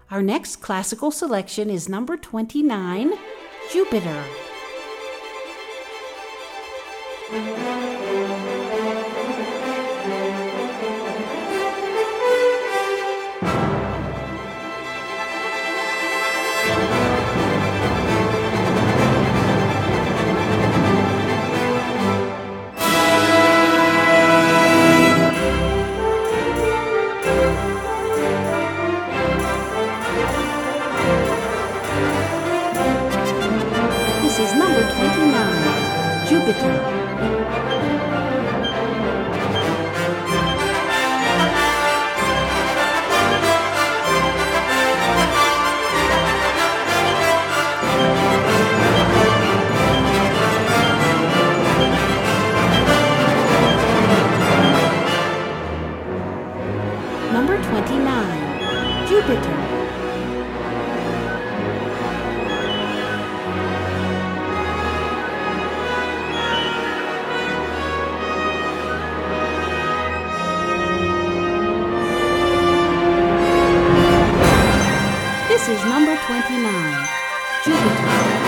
Our next classical selection is number 29, Jupiter. This is number 29, Jupiter. Number 29, Jupiter. This is number 29, Jupiter.